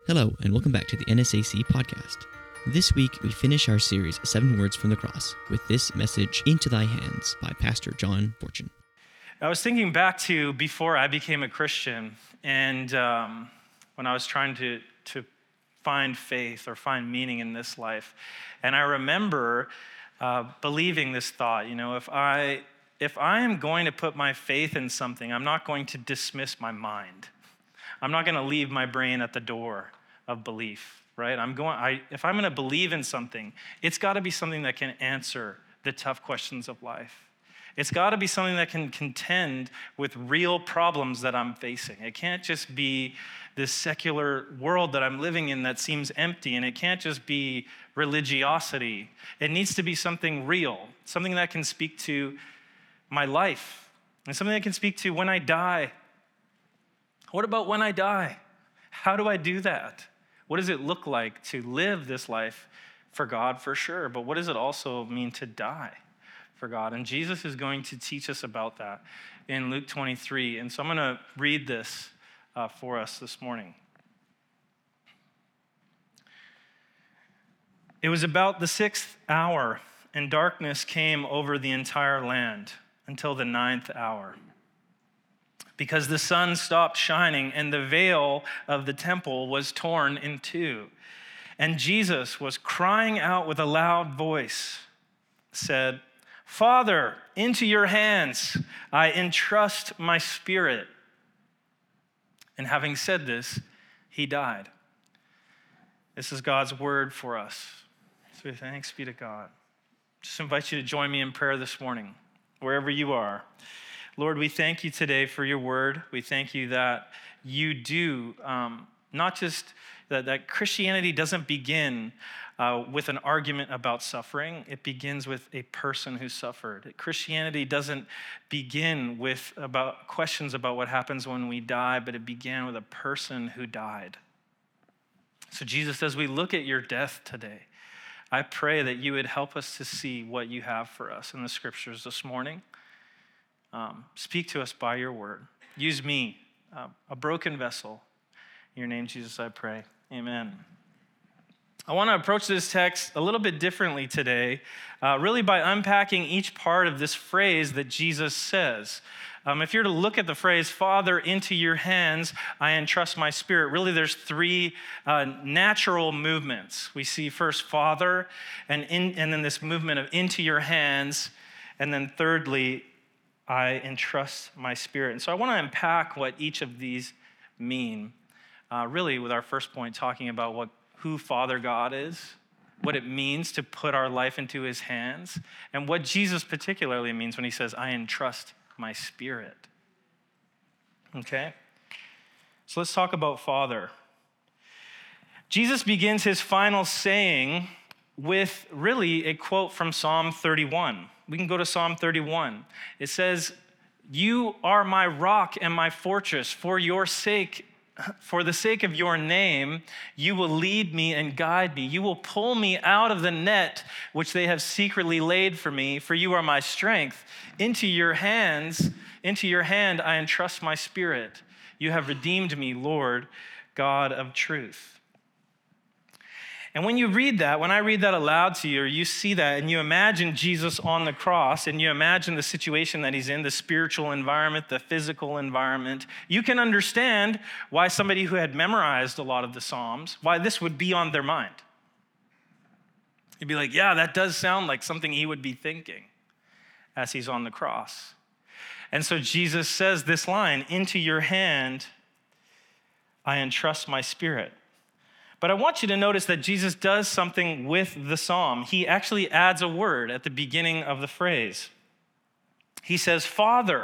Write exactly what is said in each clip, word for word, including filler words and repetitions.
Hello, and welcome back to the N S A C podcast. This week, we finish our series, Seven Words from the Cross, with this message, Into Thy Hands, by Pastor John Fortune. I was thinking back to before I became a Christian, and um, when I was trying to, to find faith or find meaning in this life. And I remember uh, believing this thought, you know, if I, if I am going to put my faith in something, I'm not going to dismiss my mind. I'm not going to leave my brain at the door of belief, right? I'm going. I, if I'm going to believe in something, it's got to be something that can answer the tough questions of life. It's got to be something that can contend with real problems that I'm facing. It can't just be this secular world that I'm living in that seems empty, and it can't just be religiosity. It needs to be something real, something that can speak to my life, and something that can speak to when I die. What about when I die? How do I do that? What does it look like to live this life for God, for sure, but what does it also mean to die for God? And Jesus is going to teach us about that in Luke twenty-three. And so I'm going to read this uh, for us this morning. It was about the sixth hour, and darkness came over the entire land until the ninth hour, because the sun stopped shining and the veil of the temple was torn in two. And Jesus was crying out with a loud voice, said, "Father, into your hands I entrust my spirit." And having said this, he died. This is God's word for us. So thanks be to God. Just invite you to join me in prayer this morning, wherever you are. Lord, we thank you today for your word. We thank you that you do, um, not just that, that Christianity doesn't begin uh, with an argument about suffering. It begins with a person who suffered. Christianity doesn't begin with about questions about what happens when we die, but it began with a person who died. So Jesus, as we look at your death today, I pray that you would help us to see what you have for us in the scriptures this morning. Um, speak to us by your word. Use me, uh, a broken vessel. In your name, Jesus, I pray. Amen. I want to approach this text a little bit differently today, uh, really by unpacking each part of this phrase that Jesus says. Um, if you're to look at the phrase, "Father, into your hands I entrust my spirit," really there's three uh, natural movements. We see first Father, and, in, and then this movement of into your hands, and then thirdly, I entrust my spirit. And so I want to unpack what each of these mean, uh, really with our first point talking about what who Father God is, what it means to put our life into his hands, and what Jesus particularly means when he says, "I entrust my spirit." Okay? So let's talk about Father. Jesus begins his final saying with really a quote from Psalm thirty-one. We can go to Psalm thirty-one. It says, "You are my rock and my fortress. For your sake, for the sake of your name, you will lead me and guide me. You will pull me out of the net which they have secretly laid for me. For you are my strength. Into your hands, into your hand I entrust my spirit. You have redeemed me, Lord, God of truth." And when you read that, when I read that aloud to you, or you see that, and you imagine Jesus on the cross, and you imagine the situation that he's in, the spiritual environment, the physical environment, you can understand why somebody who had memorized a lot of the Psalms, why this would be on their mind. You'd be like, yeah, that does sound like something he would be thinking as he's on the cross. And so Jesus says this line, "Into your hand I entrust my spirit." But I want you to notice that Jesus does something with the psalm. He actually adds a word at the beginning of the phrase. He says, "Father."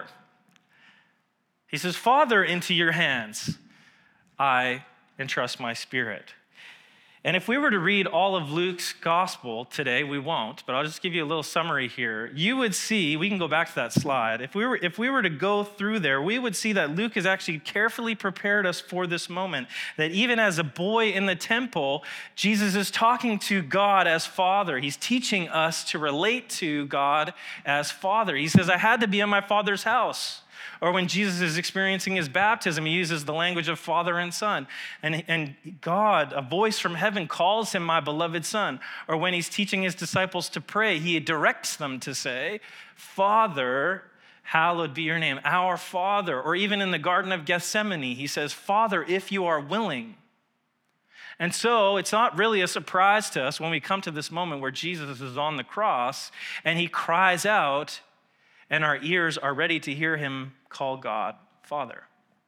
He says, "Father, into your hands I entrust my spirit." And if we were to read all of Luke's gospel today, we won't, but I'll just give you a little summary here. You would see, we can go back to that slide. If we were, if we were to go through there, we would see that Luke has actually carefully prepared us for this moment. That even as a boy in the temple, Jesus is talking to God as Father. He's teaching us to relate to God as Father. He says, "I had to be in my Father's house." Or when Jesus is experiencing his baptism, he uses the language of Father and Son. And, and God, a voice from heaven, calls him my beloved Son. Or when he's teaching his disciples to pray, he directs them to say, Father, hallowed be your name, our Father. Or even in the Garden of Gethsemane, he says, Father, if you are willing. And so it's not really a surprise to us when we come to this moment where Jesus is on the cross and he cries out, and our ears are ready to hear him call God Father.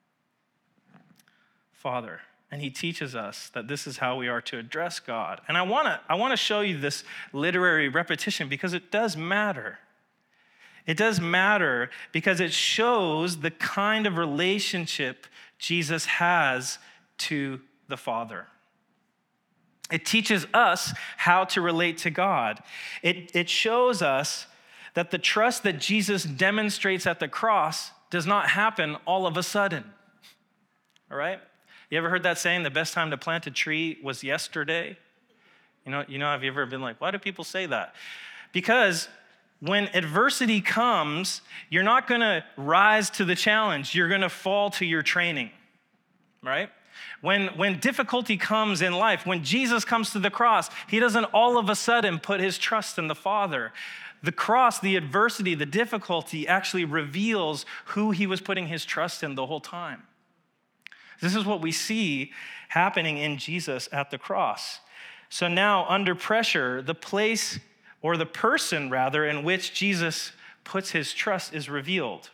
Father. And he teaches us that this is how we are to address God. And I want to I want to show you this literary repetition because it does matter. It does matter because it shows the kind of relationship Jesus has to the Father. It teaches us how to relate to God. It, it shows us that the trust that Jesus demonstrates at the cross does not happen all of a sudden. All right? You ever heard that saying, the best time to plant a tree was yesterday? You know, you know, have you ever been like, why do people say that? Because when adversity comes, you're not going to rise to the challenge. You're going to fall to your training, right? When, when difficulty comes in life, when Jesus comes to the cross, he doesn't all of a sudden put his trust in the Father. The cross, the adversity, the difficulty actually reveals who he was putting his trust in the whole time. This is what we see happening in Jesus at the cross. So now, under pressure, the place, or the person rather, in which Jesus puts his trust is revealed.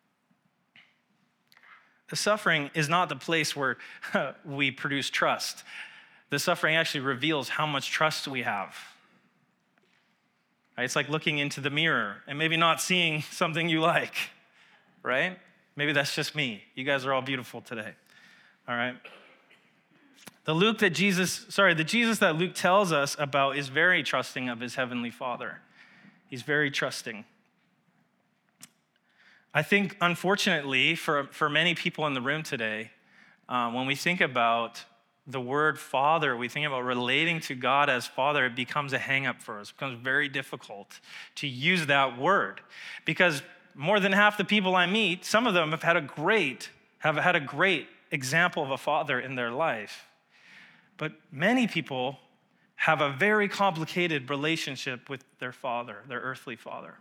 The suffering is not the place where we produce trust. The suffering actually reveals how much trust we have. It's like looking into the mirror and maybe not seeing something you like, right? Maybe that's just me. You guys are all beautiful today, all right? The Luke that Jesus, sorry, the Jesus that Luke tells us about is very trusting of his heavenly Father. He's very trusting. I think, unfortunately, for, for many people in the room today, uh, when we think about the word Father, we think about relating to God as Father, it becomes a hang-up for us. It becomes very difficult to use that word because more than half the people I meet, some of them have had a great, have had a great example of a father in their life. But many people have a very complicated relationship with their father, their earthly father.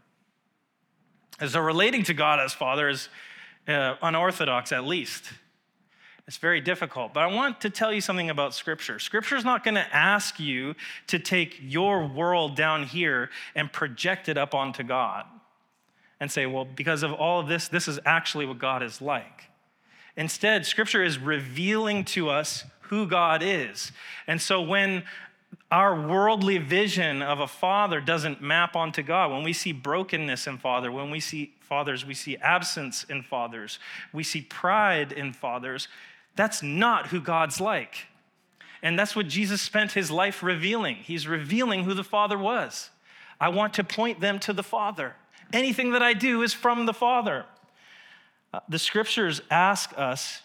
And so relating to God as Father is uh, unorthodox, at least. It's very difficult. But I want to tell you something about Scripture. Scripture is not going to ask you to take your world down here and project it up onto God and say, well, because of all of this, this is actually what God is like. Instead, Scripture is revealing to us who God is. And so when our worldly vision of a father doesn't map onto God, when we see brokenness in father, when we see fathers, we see absence in fathers, we see pride in fathers, that's not who God's like. And that's what Jesus spent his life revealing. He's revealing who the Father was. I want to point them to the Father. Anything that I do is from the Father. Uh, the Scriptures ask us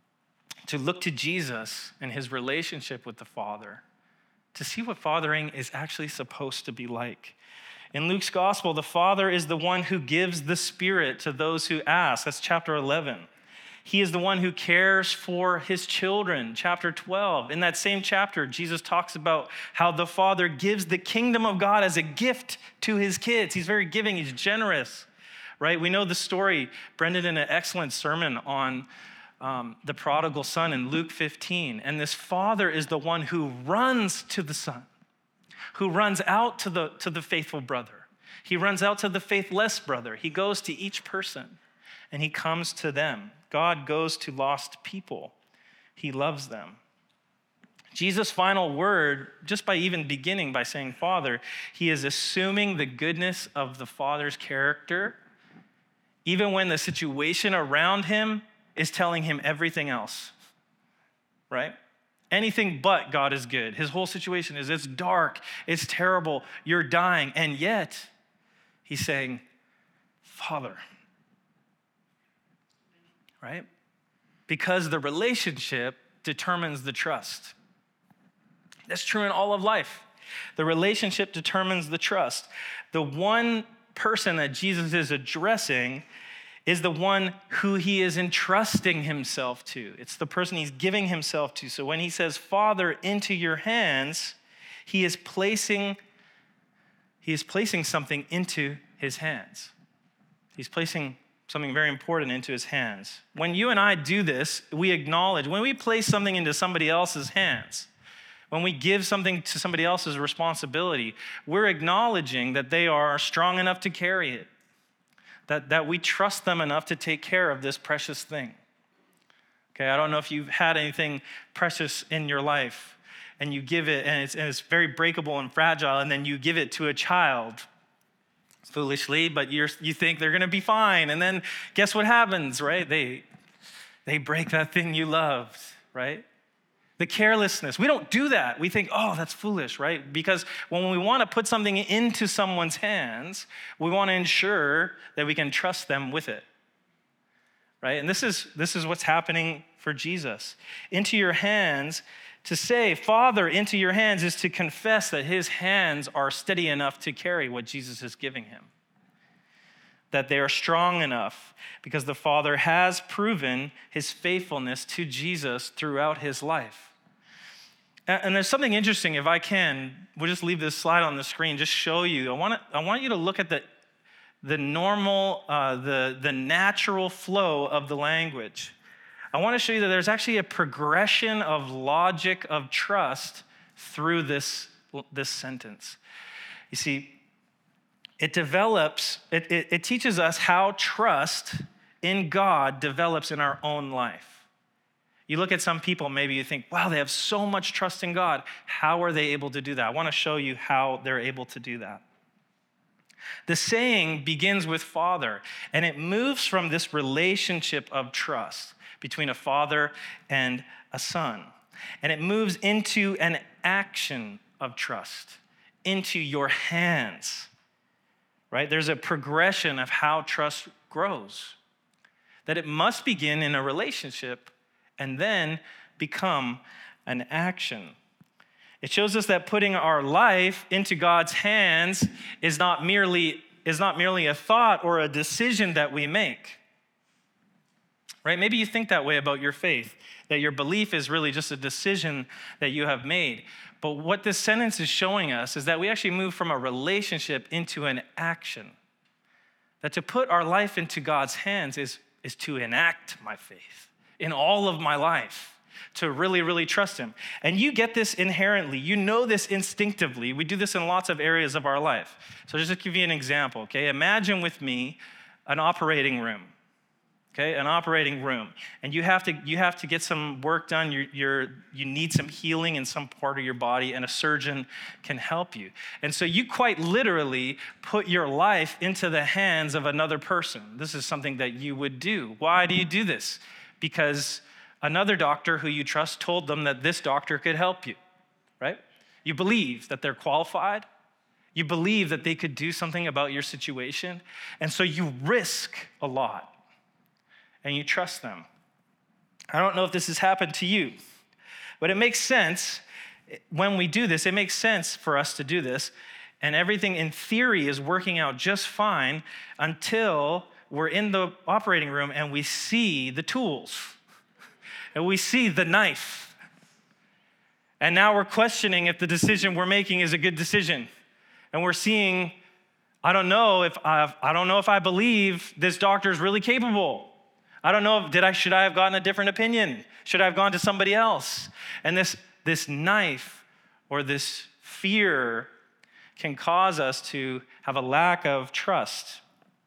to look to Jesus and his relationship with the Father to see what fathering is actually supposed to be like. In Luke's gospel, the Father is the one who gives the Spirit to those who ask. That's chapter eleven. He is the one who cares for his children, chapter twelve. In that same chapter, Jesus talks about how the Father gives the kingdom of God as a gift to his kids. He's very giving, he's generous, right? We know the story. Brendan did an excellent sermon on Um, the prodigal son in Luke fifteen. And this father is the one who runs to the son, who runs out to the, to the faithful brother. He runs out to the faithless brother. He goes to each person and he comes to them. God goes to lost people. He loves them. Jesus' final word, just by even beginning by saying Father, he is assuming the goodness of the Father's character, even when the situation around him is telling him everything else, right? Anything but God is good. His whole situation is it's dark, it's terrible, you're dying, and yet he's saying, Father, right? Because the relationship determines the trust. That's true in all of life. The relationship determines the trust. The one person that Jesus is addressing is the one who he is entrusting himself to. It's the person he's giving himself to. So when he says, Father, into your hands, he is placing, he is placing something into his hands. He's placing something very important into his hands. When you and I do this, we acknowledge, when we place something into somebody else's hands, when we give something to somebody else's responsibility, we're acknowledging that they are strong enough to carry it, that, that we trust them enough to take care of this precious thing. Okay, I don't know if you've had anything precious in your life and you give it, and it's, and it's very breakable and fragile, and then you give it to a child foolishly, but you're, you think they're going to be fine. And then guess what happens, right? They, they break that thing you loved, right? The carelessness. We don't do that. We think, oh, that's foolish, right? Because when we want to put something into someone's hands, we want to ensure that we can trust them with it, right? And this is, this is what's happening for Jesus. Into your hands, to say, Father, into your hands, is to confess that his hands are steady enough to carry what Jesus is giving him. That they are strong enough because the Father has proven his faithfulness to Jesus throughout his life. And there's something interesting, if I can, we'll just leave this slide on the screen, just show you. I want to, I want you to look at the, the normal, uh, the, the natural flow of the language. I want to show you that there's actually a progression of logic of trust through this, this sentence. You see, it develops, it, it, it teaches us how trust in God develops in our own life. You look at some people, maybe you think, wow, they have so much trust in God. How are they able to do that? I want to show you how they're able to do that. The saying begins with Father, and it moves from this relationship of trust between a father and a son. And it moves into an action of trust, into your hands, right? There's a progression of how trust grows, that it must begin in a relationship and then become an action. It shows us that putting our life into God's hands is not merely, is not merely a thought or a decision that we make. Right? Maybe you think that way about your faith, that your belief is really just a decision that you have made. But what this sentence is showing us is that we actually move from a relationship into an action. That to put our life into God's hands is, is to enact my faith in all of my life, to really, really trust him. And you get this inherently. You know this instinctively. We do this in lots of areas of our life. So just to give you an example, okay? Imagine with me an operating room. Okay, an operating room, and you have to you have to get some work done. You're, you're you need some healing in some part of your body, and a surgeon can help you. And so you quite literally put your life into the hands of another person. This is something that you would do. Why do you do this? Because another doctor who you trust told them that this doctor could help you, right? You believe that they're qualified. You believe that they could do something about your situation, and so you risk a lot. And you trust them. I don't know if this has happened to you, but it makes sense when we do this. It makes sense for us to do this, and everything in theory is working out just fine until we're in the operating room and we see the tools, and we see the knife. And now we're questioning if the decision we're making is a good decision. And we're seeing, I don't know if I've, I don't know if I believe this doctor is really capable. I don't know, if, did I, should I have gotten a different opinion? Should I have gone to somebody else? And this, this knife or this fear can cause us to have a lack of trust.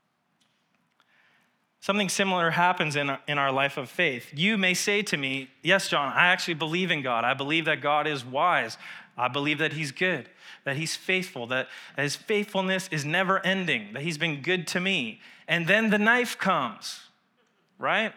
Something similar happens in our, in our life of faith. You may say to me, yes, John, I actually believe in God. I believe that God is wise. I believe that he's good, that he's faithful, that his faithfulness is never ending, that he's been good to me. And then the knife comes. Right?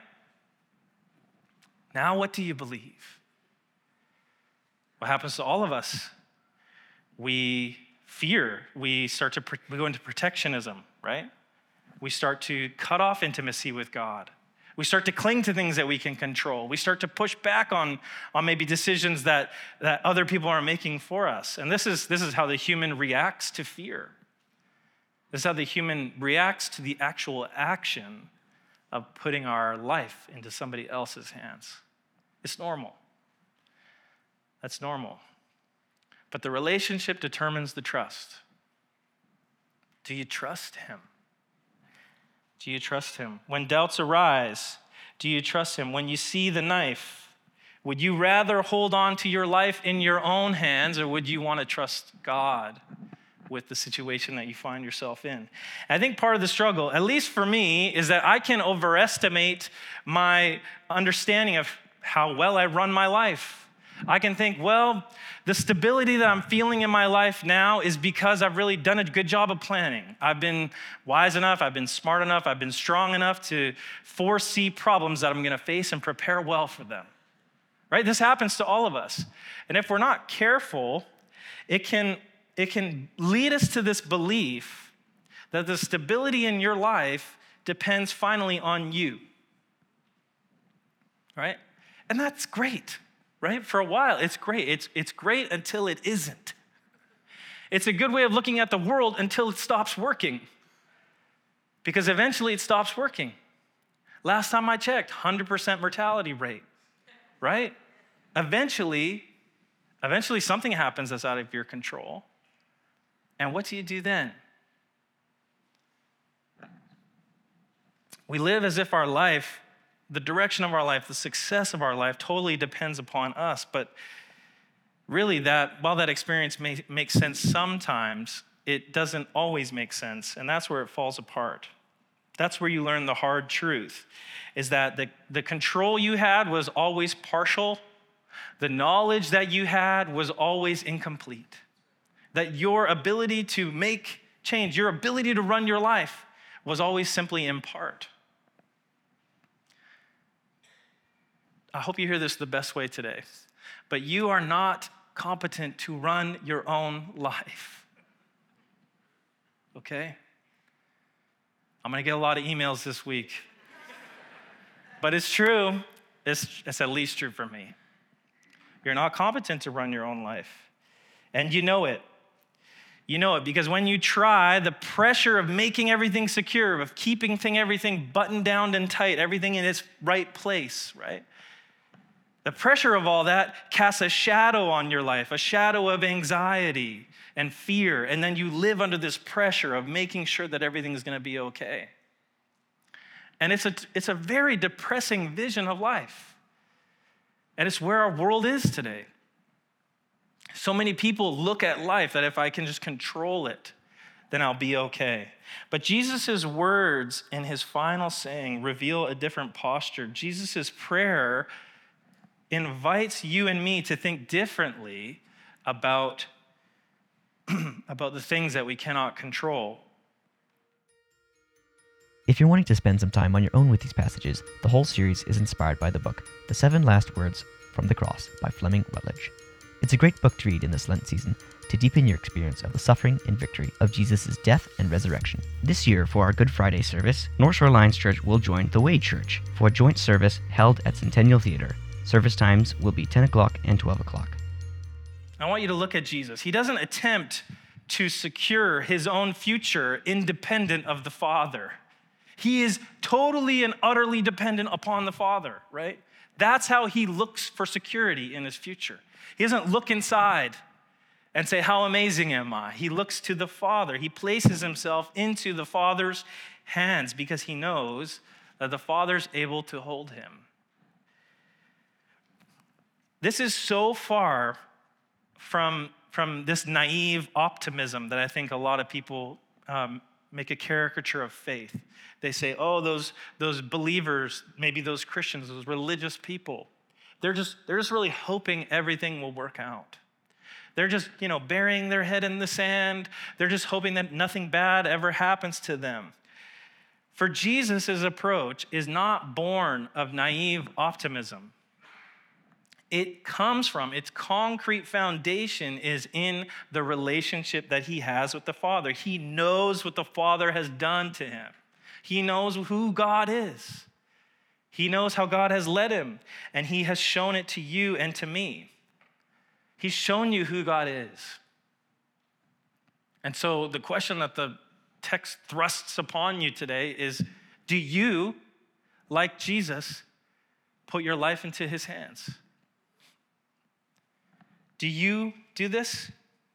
Now what do you believe? What happens to all of us? We fear. We start to we go into protectionism, right? We start to cut off intimacy with God. We start to cling to things that we can control. We start to push back on, on maybe decisions that, that other people are making for us. And this is, this is how the human reacts to fear. This is how the human reacts to the actual action of putting our life into somebody else's hands. It's normal. That's normal. But the relationship determines the trust. Do you trust him? Do you trust him? When doubts arise, do you trust him? When you see the knife, would you rather hold on to your life in your own hands, or would you want to trust God with the situation that you find yourself in? I think part of the struggle, at least for me, is that I can overestimate my understanding of how well I run my life. I can think, well, the stability that I'm feeling in my life now is because I've really done a good job of planning. I've been wise enough, I've been smart enough, I've been strong enough to foresee problems that I'm going to face and prepare well for them. Right? This happens to all of us. And if we're not careful, it can, it can lead us to this belief that the stability in your life depends finally on you. Right? And that's great. Right? For a while, it's great. It's, it's great until it isn't. It's a good way of looking at the world until it stops working. Because eventually it stops working. Last time I checked, one hundred percent mortality rate. Right? Eventually, eventually something happens that's out of your control. And what do you do then? We live as if our life, the direction of our life, the success of our life totally depends upon us. But really, that while that experience may make sense sometimes, it doesn't always make sense. And that's where it falls apart. That's where you learn the hard truth, is that the, the control you had was always partial. The knowledge that you had was always incomplete. That your ability to make change, your ability to run your life was always simply in part. I hope you hear this the best way today. But you are not competent to run your own life. Okay? I'm going to get a lot of emails this week. But it's true. It's, it's at least true for me. You're not competent to run your own life. And you know it. You know it because when you try, the pressure of making everything secure, of keeping thing, everything buttoned down and tight, everything in its right place, right? The pressure of all that casts a shadow on your life, a shadow of anxiety and fear, and then you live under this pressure of making sure that everything is going to be okay. And it's a, it's a very depressing vision of life. And it's where our world is today. So many people look at life that if I can just control it, then I'll be okay. But Jesus' words in his final saying reveal a different posture. Jesus' prayer invites you and me to think differently about, about the things that we cannot control. If you're wanting to spend some time on your own with these passages, the whole series is inspired by the book, The Seven Last Words from the Cross by Fleming Rutledge. It's a great book to read in this Lent season to deepen your experience of the suffering and victory of Jesus' death and resurrection. This year, for our Good Friday service, North Shore Alliance Church will join the Way Church for a joint service held at Centennial Theater. Service times will be ten o'clock and twelve o'clock. I want you to look at Jesus. He doesn't attempt to secure his own future independent of the Father. He is totally and utterly dependent upon the Father, right? That's how he looks for security in his future. He doesn't look inside and say, how amazing am I? He looks to the Father. He places himself into the Father's hands because he knows that the Father's able to hold him. This is so far from, from this naive optimism that I think a lot of people um, make a caricature of faith. They say, oh, those, those believers, maybe those Christians, those religious people, they're just, they're just really hoping everything will work out. They're just, you know, burying their head in the sand. They're just hoping that nothing bad ever happens to them. For Jesus' approach is not born of naive optimism. It comes from, its concrete foundation is in the relationship that he has with the Father. He knows what the Father has done to him. He knows who God is. He knows how God has led him, and he has shown it to you and to me. He's shown you who God is. And so the question that the text thrusts upon you today is, do you like Jesus, put your life into his hands? Do you do this?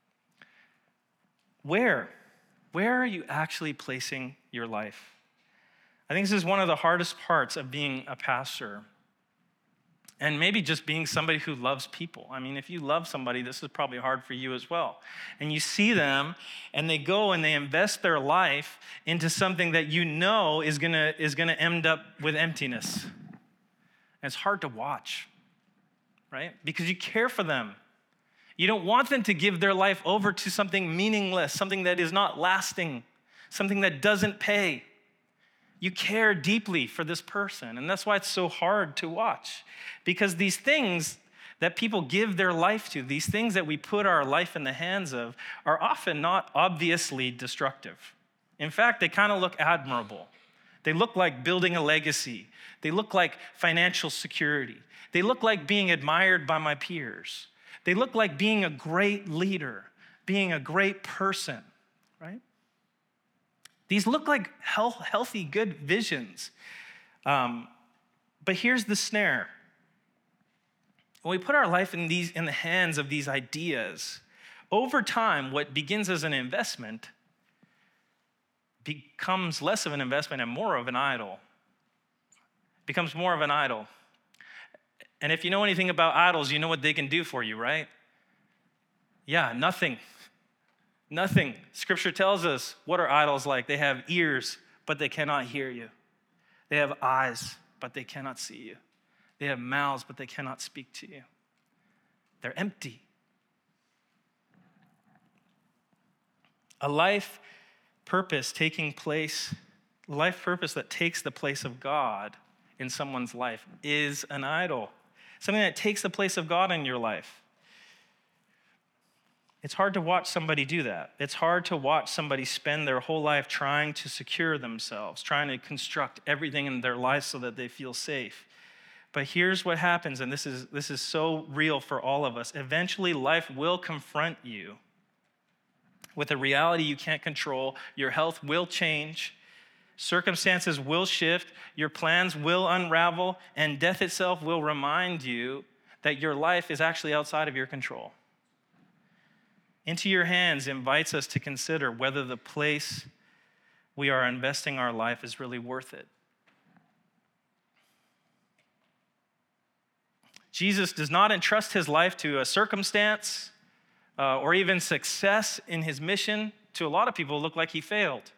Where? Where are you actually placing your life? I think this is one of the hardest parts of being a pastor. And maybe just being somebody who loves people. I mean, if you love somebody, this is probably hard for you as well. And you see them, and they go and they invest their life into something that you know is gonna, is gonna end up with emptiness. And it's hard to watch, right? Because you care for them. You don't want them to give their life over to something meaningless, something that is not lasting, something that doesn't pay. You care deeply for this person, and that's why it's so hard to watch. Because these things that people give their life to, these things that we put our life in the hands of, are often not obviously destructive. In fact, they kind of look admirable. They look like building a legacy. They look like financial security. They look like being admired by my peers. They look like being a great leader, being a great person, right? These look like health, healthy, good visions. Um, but here's the snare. When we put our life in, these, in the hands of these ideas, over time, what begins as an investment becomes less of an investment and more of an idol. Becomes more of an idol. And if you know anything about idols, you know what they can do for you, right? Yeah, nothing. Nothing. Scripture tells us, what are idols like? They have ears, but they cannot hear you. They have eyes, but they cannot see you. They have mouths, but they cannot speak to you. They're empty. A life purpose taking place, life purpose that takes the place of God in someone's life is an idol. Something that takes the place of God in your life. It's hard to watch somebody do that. It's hard to watch somebody spend their whole life trying to secure themselves, trying to construct everything in their life so that they feel safe. But here's what happens, and this is, this is so real for all of us. Eventually, life will confront you with a reality you can't control. Your health will change. Circumstances will shift. Your plans will unravel. And death itself will remind you that your life is actually outside of your control. Into Your Hands invites us to consider whether the place we are investing our life is really worth it. Jesus does not entrust his life to a circumstance uh, or even success in his mission. To a lot of people, it looked like he failed.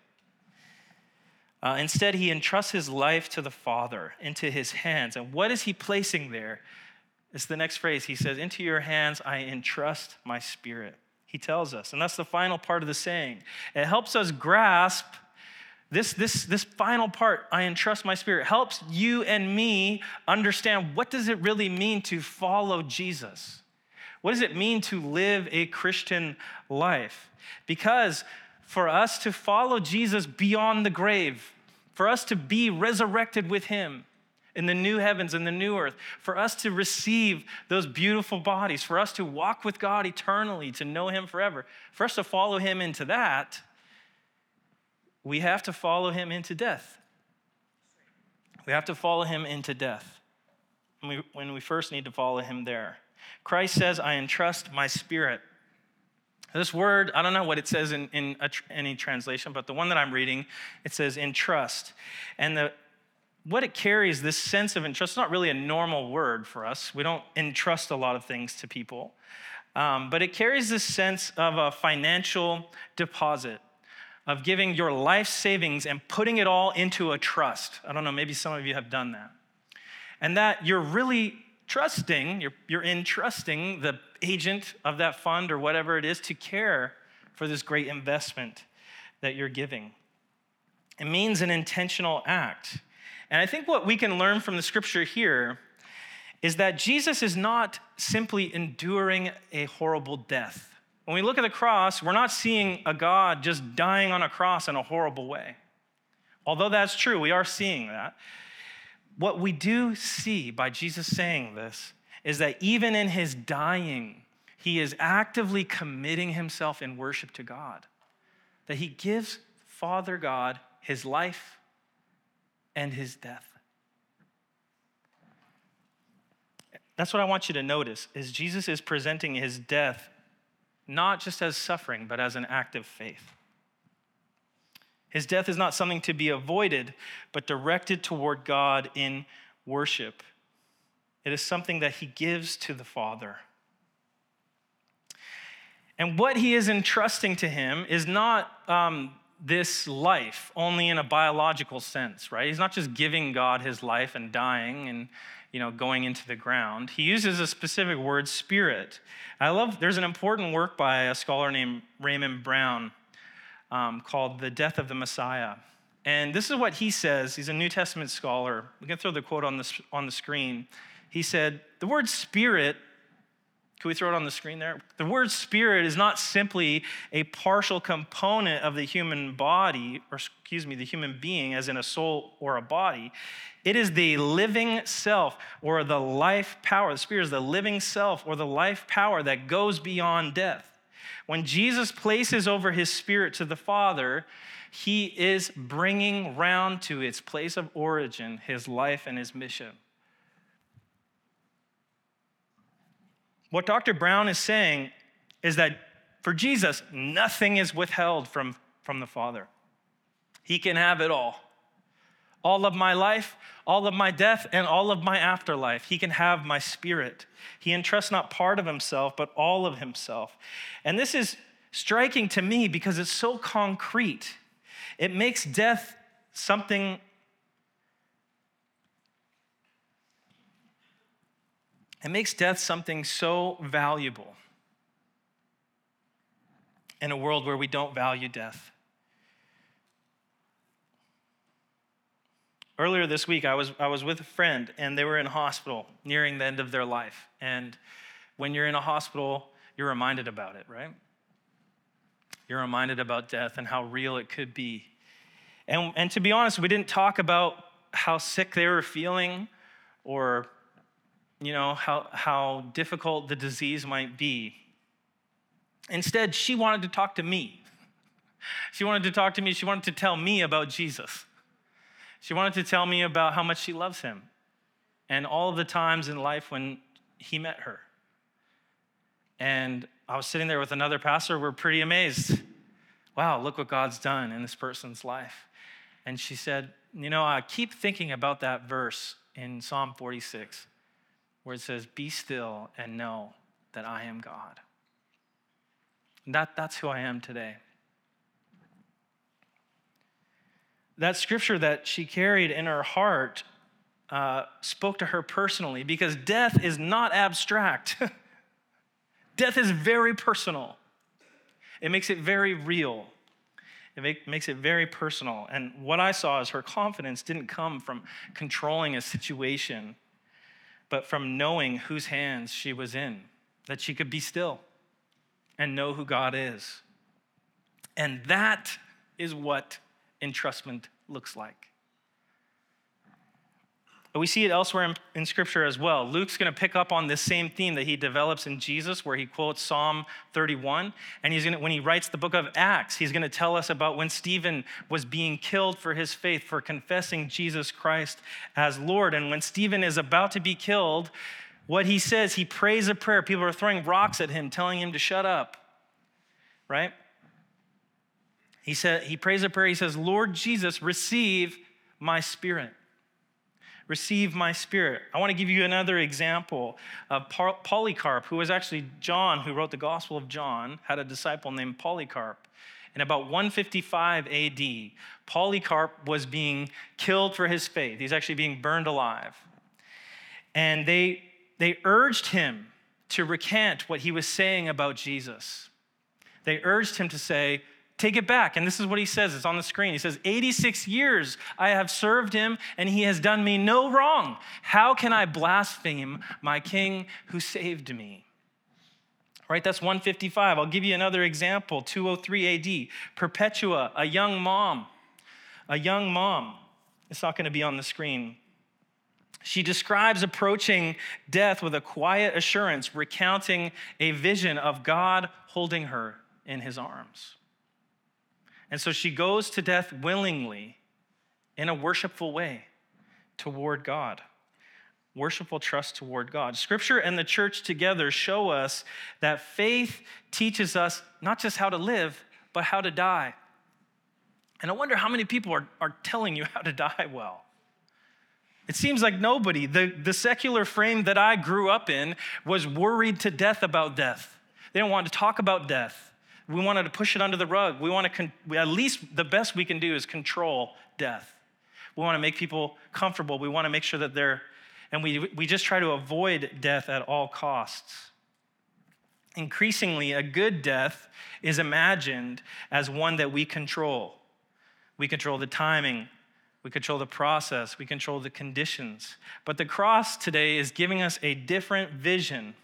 Uh, instead, he entrusts his life to the Father, into his hands. And what is he placing there? It's the next phrase. He says, "Into your hands I entrust my spirit." He tells us, and that's the final part of the saying. It helps us grasp this, this, this final part, I entrust my spirit, helps you and me understand what does it really mean to follow Jesus? What does it mean to live a Christian life? Because for us to follow Jesus beyond the grave, for us to be resurrected with him in the new heavens and the new earth, for us to receive those beautiful bodies, for us to walk with God eternally, to know him forever, for us to follow him into that, we have to follow him into death. We have to follow him into death. When we, when we first need to follow him there. Christ says, I entrust my spirit. This word, I don't know what it says in, in a, any translation, but the one that I'm reading, it says entrust. And the what it carries, this sense of entrust, it's not really a normal word for us. We don't entrust a lot of things to people. Um, but it carries this sense of a financial deposit, of giving your life savings and putting it all into a trust. I don't know, maybe some of you have done that. And that you're really trusting, you're, you're entrusting the agent of that fund or whatever it is to care for this great investment that you're giving. It means an intentional act. And I think what we can learn from the scripture here is that Jesus is not simply enduring a horrible death. When we look at the cross, we're not seeing a God just dying on a cross in a horrible way. Although that's true, we are seeing that. What we do see by Jesus saying this is that even in his dying, he is actively committing himself in worship to God. That he gives Father God his life and his death. That's what I want you to notice, is Jesus is presenting his death not just as suffering, but as an act of faith. His death is not something to be avoided, but directed toward God in worship. It is something that he gives to the Father. And what he is entrusting to him is not um, this life only in a biological sense, right? He's not just giving God his life and dying and, you know, going into the ground. He uses a specific word, spirit. I love, there's an important work by a scholar named Raymond Brown um, called The Death of the Messiah. And this is what he says. He's a New Testament scholar. We can throw the quote on the, on the screen. He said, the word spirit, can we throw it on the screen there? The word spirit is not simply a partial component of the human body, or excuse me, the human being, as in a soul or a body. It is the living self or the life power. The spirit is the living self or the life power that goes beyond death. When Jesus places over his spirit to the Father, he is bringing round to its place of origin his life and his mission. What Doctor Brown is saying is that for Jesus, nothing is withheld from, from the Father. He can have it all. All of my life, all of my death, and all of my afterlife. He can have my spirit. He entrusts not part of himself, but all of himself. And this is striking to me because it's so concrete. It makes death something It makes death something so valuable in a world where we don't value death. Earlier this week, I was, I was with a friend, and they were in a hospital nearing the end of their life. And when you're in a hospital, you're reminded about it, right? You're reminded about death and how real it could be. And, and to be honest, we didn't talk about how sick they were feeling or you know, how, how difficult the disease might be. Instead, she wanted to talk to me. She wanted to talk to me. She wanted to tell me about Jesus. She wanted to tell me about how much she loves him and all of the times in life when he met her. And I was sitting there with another pastor. We're pretty amazed. Wow, look what God's done in this person's life. And she said, you know, I keep thinking about that verse in Psalm forty-six. Where it says, be still and know that I am God. That, that's who I am today. That scripture that she carried in her heart uh, spoke to her personally because death is not abstract. Death is very personal. It makes it very real. It make, makes it very personal. And what I saw is her confidence didn't come from controlling a situation, but from knowing whose hands she was in, that she could be still and know who God is. And that is what entrustment looks like. But we see it elsewhere in, in Scripture as well. Luke's going to pick up on this same theme that he develops in Jesus, where he quotes Psalm thirty-one. And he's going to, when he writes the book of Acts, he's going to tell us about when Stephen was being killed for his faith, for confessing Jesus Christ as Lord. And when Stephen is about to be killed, what he says, he prays a prayer. People are throwing rocks at him, telling him to shut up, right? He said, he prays a prayer. He says, Lord Jesus, receive my spirit. Receive my spirit. I want to give you another example of Polycarp, who was actually John, who wrote the Gospel of John, had a disciple named Polycarp. In about one fifty-five A D, Polycarp was being killed for his faith. He's actually being burned alive. And they, they urged him to recant what he was saying about Jesus. They urged him to say, take it back. And this is what he says. It's on the screen. He says, eighty-six years I have served him, and he has done me no wrong. How can I blaspheme my king who saved me? Right, that's one fifty-five. I'll give you another example, two oh three A D. Perpetua, a young mom. A young mom. It's not going to be on the screen. She describes approaching death with a quiet assurance, recounting a vision of God holding her in his arms. And so she goes to death willingly in a worshipful way toward God. worshipful trust toward God. Scripture and the church together show us that faith teaches us not just how to live, but how to die. And I wonder how many people are, are telling you how to die well. It seems like nobody. The, the secular frame that I grew up in was worried to death about death. They don't want to talk about death. We wanted to push it under the rug. We want to, con- we, at least the best we can do is control death. We want to make people comfortable. We want to make sure that they're, and we, we just try to avoid death at all costs. Increasingly, a good death is imagined as one that we control. We control the timing. We control the process. We control the conditions. But the cross today is giving us a different vision.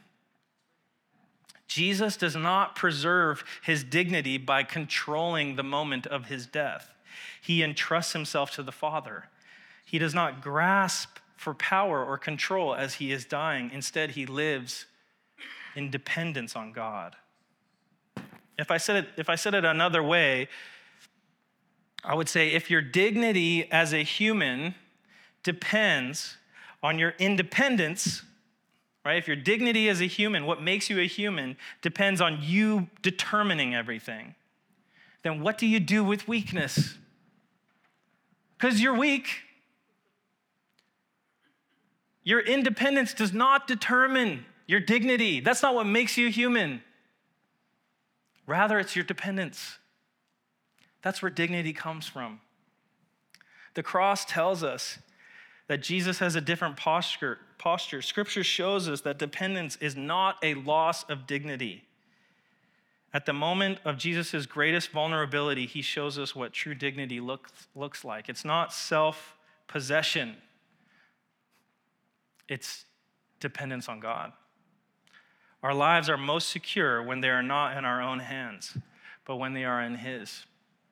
Jesus does not preserve his dignity by controlling the moment of his death. He entrusts himself to the Father. He does not grasp for power or control as he is dying. Instead, he lives in dependence on God. If I said it, if I said it another way, I would say if your dignity as a human depends on your independence, right? If your dignity as a human, what makes you a human, depends on you determining everything, then what do you do with weakness? Because you're weak. Your independence does not determine your dignity. That's not what makes you human. Rather, it's your dependence. That's where dignity comes from. The cross tells us that Jesus has a different posture. posture. Scripture shows us that dependence is not a loss of dignity. At the moment of Jesus' greatest vulnerability, he shows us what true dignity looks, looks like. It's not self-possession. It's dependence on God. Our lives are most secure when they are not in our own hands, but when they are in his.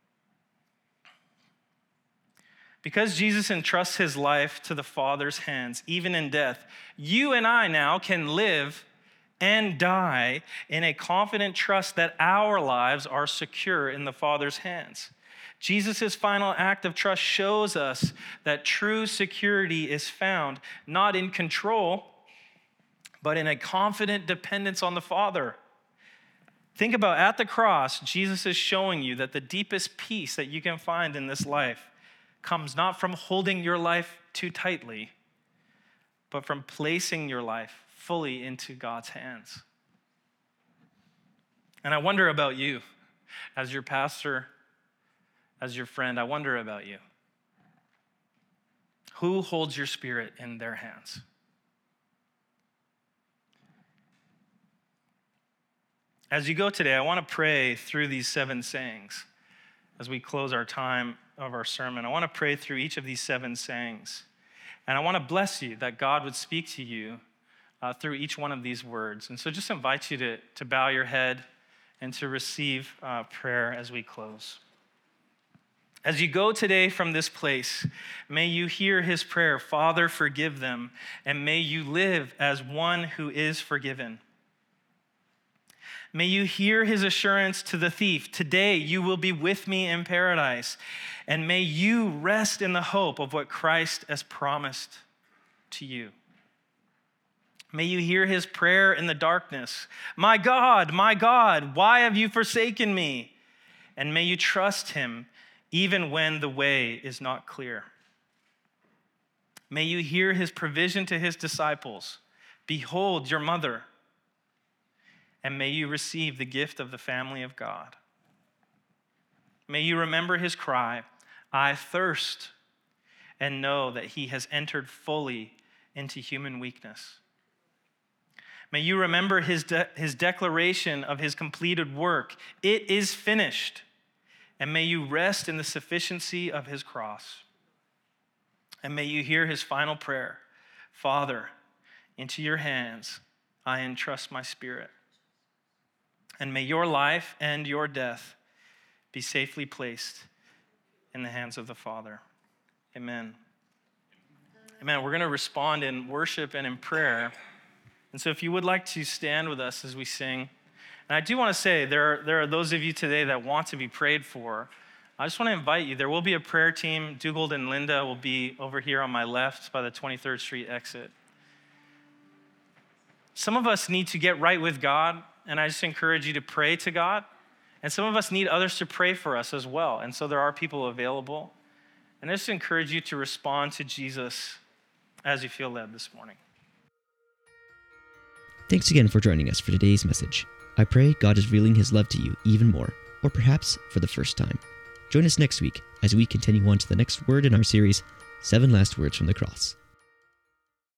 Because Jesus entrusts his life to the Father's hands, even in death, you and I now can live and die in a confident trust that our lives are secure in the Father's hands. Jesus' final act of trust shows us that true security is found not in control, but in a confident dependence on the Father. Think about at the cross, Jesus is showing you that the deepest peace that you can find in this life comes not from holding your life too tightly, but from placing your life fully into God's hands. And I wonder about you, as your pastor, as your friend, I wonder about you. Who holds your spirit in their hands? As you go today, I want to pray through these seven sayings as we close our time of our sermon. I want to pray through each of these seven sayings. And I want to bless you that God would speak to you uh, through each one of these words. And so just invite you to, to bow your head and to receive uh, prayer as we close. As you go today from this place, may you hear his prayer, Father, forgive them, and may you live as one who is forgiven. May you hear his assurance to the thief, today you will be with me in paradise, and may you rest in the hope of what Christ has promised to you. May you hear his prayer in the darkness, my God, my God, why have you forsaken me? And may you trust him even when the way is not clear. May you hear his provision to his disciples, behold your mother. And may you receive the gift of the family of God. May you remember his cry, I thirst, and know that he has entered fully into human weakness. May you remember his, de- his declaration of his completed work, it is finished. And may you rest in the sufficiency of his cross. And may you hear his final prayer, Father, into your hands I entrust my spirit. And may your life and your death be safely placed in the hands of the Father. Amen. Amen. We're going to respond in worship and in prayer. And so if you would like to stand with us as we sing. And I do want to say, there are, there are those of you today that want to be prayed for. I just want to invite you. There will be a prayer team. Dugald and Linda will be over here on my left by the twenty-third Street exit. some of us need to get right with God, and I just encourage you to pray to God. And some of us need others to pray for us as well. And so there are people available. And I just encourage you to respond to Jesus as you feel led this morning. Thanks again for joining us for today's message. I pray God is revealing his love to you even more, or perhaps for the first time. Join us next week as we continue on to the next word in our series, Seven Last Words from the Cross.